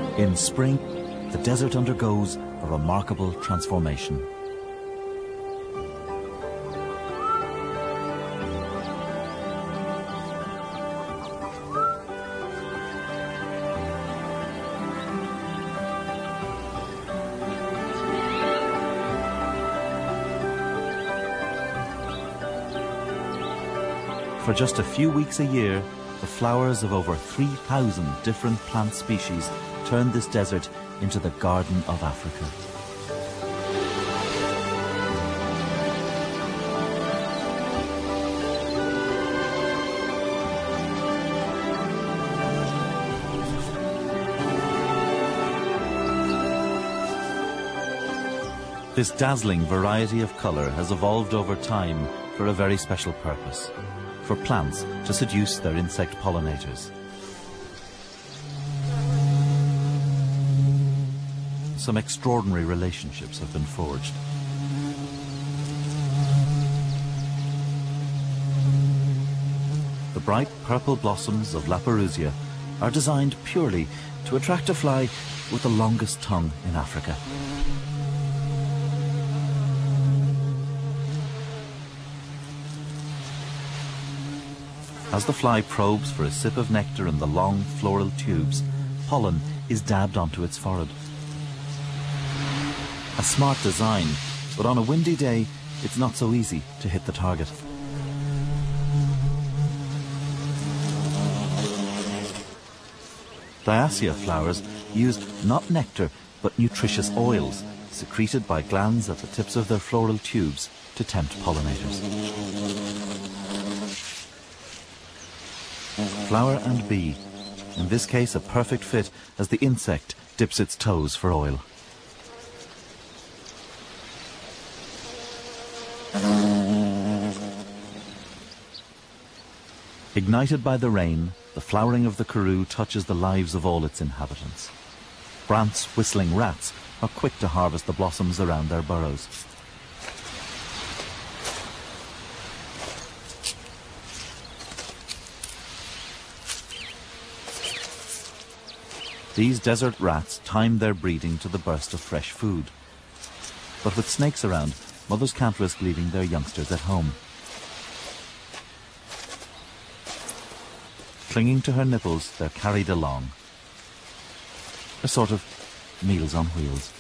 In spring, the desert undergoes a remarkable transformation. For just a few weeks a year, the flowers of over 3,000 different plant species turn this desert into the Garden of Africa. This dazzling variety of color has evolved over time for a very special purpose: for plants to seduce their insect pollinators. Some extraordinary relationships have been forged. The bright purple blossoms of La Peroussia are designed purely to attract a fly with the longest tongue in Africa. As the fly probes for a sip of nectar in the long floral tubes, pollen is dabbed onto its forehead. A smart design, but on a windy day, it's not so easy to hit the target. Diascia flowers used not nectar, but nutritious oils, secreted by glands at the tips of their floral tubes to tempt pollinators. Flower and bee, in this case a perfect fit as the insect dips its toes for oil. Ignited by the rain, the flowering of the karoo touches the lives of all its inhabitants. Brant's whistling rats are quick to harvest the blossoms around their burrows. These desert rats time their breeding to the burst of fresh food. But with snakes around, mothers can't risk leaving their youngsters at home. Clinging to her nipples, they're carried along. A sort of Meals on Wheels.